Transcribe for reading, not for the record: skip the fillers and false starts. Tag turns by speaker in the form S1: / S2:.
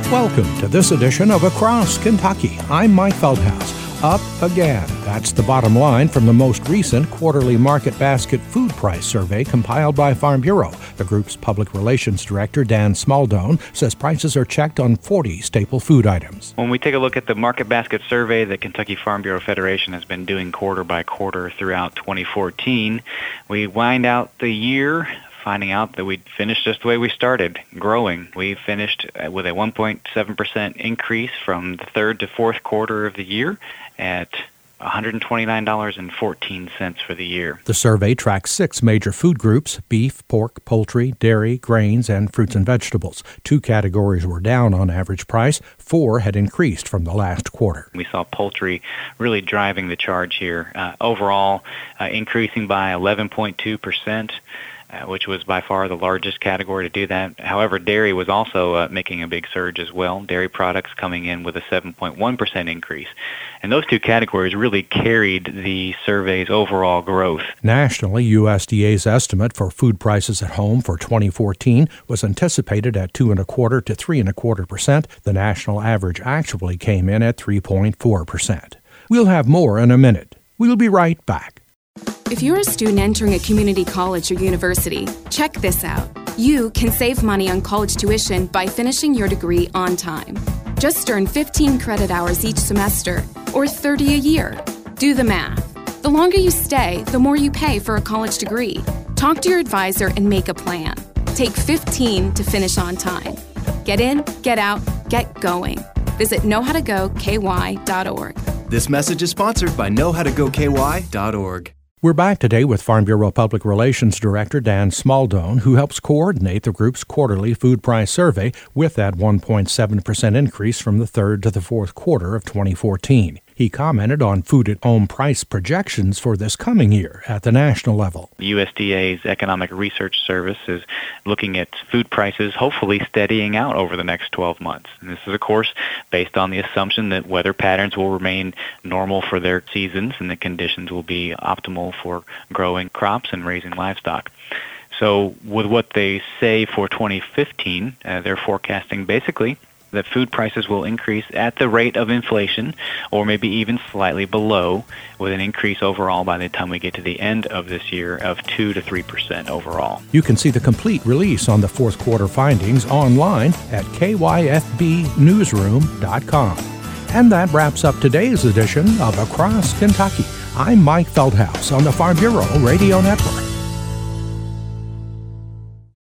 S1: Welcome to this edition of Across Kentucky. I'm Mike Feldhaus. Up again. That's the bottom line from the most recent quarterly market basket food price survey compiled by Farm Bureau. The group's public relations director, Dan Smaldone, says prices are checked on 40 staple food items.
S2: When we take a look at the market basket survey that Kentucky Farm Bureau Federation has been doing quarter by quarter throughout 2014, we wind out the year finding out that we'd finished just the way we started, growing. We finished with a 1.7% increase from the third to fourth quarter of the year at $129.14 for the year.
S1: The survey tracks 6 major food groups: beef, pork, poultry, dairy, grains, and fruits and vegetables. 2 categories were down on average price. 4 had increased from the last quarter.
S2: We saw poultry really driving the charge here, overall increasing by 11.2%. Which was by far the largest category to do that. However, dairy was also making a big surge as well. Dairy products coming in with a 7.1% increase. And those 2 categories really carried the survey's overall growth.
S1: Nationally, USDA's estimate for food prices at home for 2014 was anticipated at 2.25% to 3.25%. The national average actually came in at 3.4%. We'll have more in a minute. We'll be right back.
S3: If you're a student entering a community college or university, check this out. You can save money on college tuition by finishing your degree on time. Just earn 15 credit hours each semester, or 30 a year. Do the math. The longer you stay, the more you pay for a college degree. Talk to your advisor and make a plan. Take 15 to finish on time. Get in, get out, get going. Visit knowhowtogoky.org.
S4: This message is sponsored by knowhowtogoky.org.
S1: We're back today with Farm Bureau Public Relations Director Dan Smaldone, who helps coordinate the group's quarterly food price survey with that 1.7% increase from the third to the fourth quarter of 2014. He commented on food-at-home price projections for this coming year at the national level.
S2: The USDA's Economic Research Service is looking at food prices hopefully steadying out over the next 12 months. And this is, of course, based on the assumption that weather patterns will remain normal for their seasons and the conditions will be optimal for growing crops and raising livestock. So with what they say for 2015, they're forecasting basically that food prices will increase at the rate of inflation or maybe even slightly below, with an increase overall by the time we get to the end of this year of 2 to 3% overall.
S1: You can see the complete release on the fourth quarter findings online at kyfbnewsroom.com. And that wraps up today's edition of Across Kentucky. I'm Mike Feldhaus on the Farm Bureau Radio Network.